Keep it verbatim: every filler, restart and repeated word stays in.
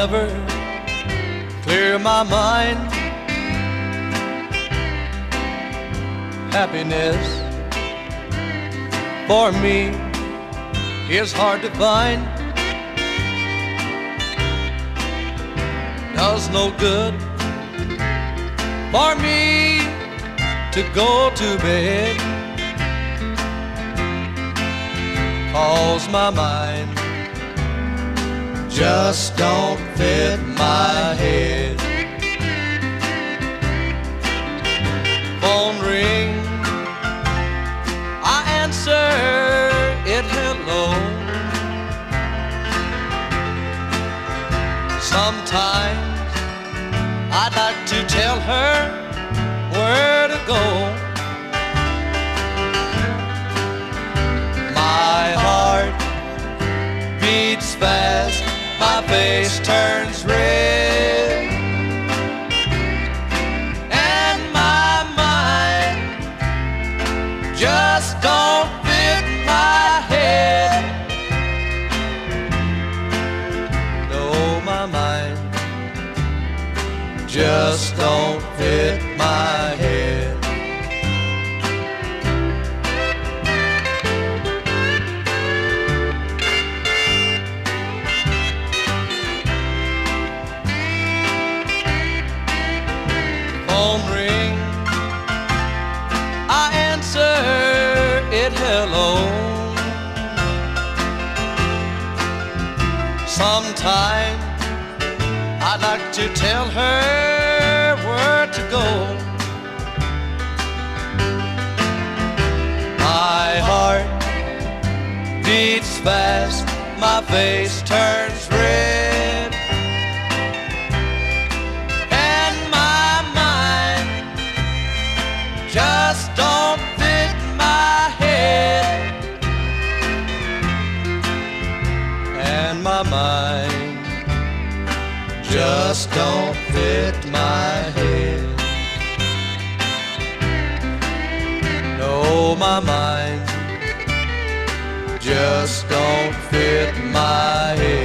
never clear my mind. Happiness for me is hard to find. Does no good for me to go to bed, 'cause my mind just don't fit my head. Phone ring, I answer it hello. Sometimes I'd like to tell her where to go. My heart beats fast, my face turns red, and my mind just don't fit my head. No, my mind just don't fit my head. Phone ring, I answer it hello. Sometime I'd like to tell her where to go. My heart beats fast, my face turns red, and my mind just don't fit my head. And my mind just don't fit my head. No, my mind just don't fit my head.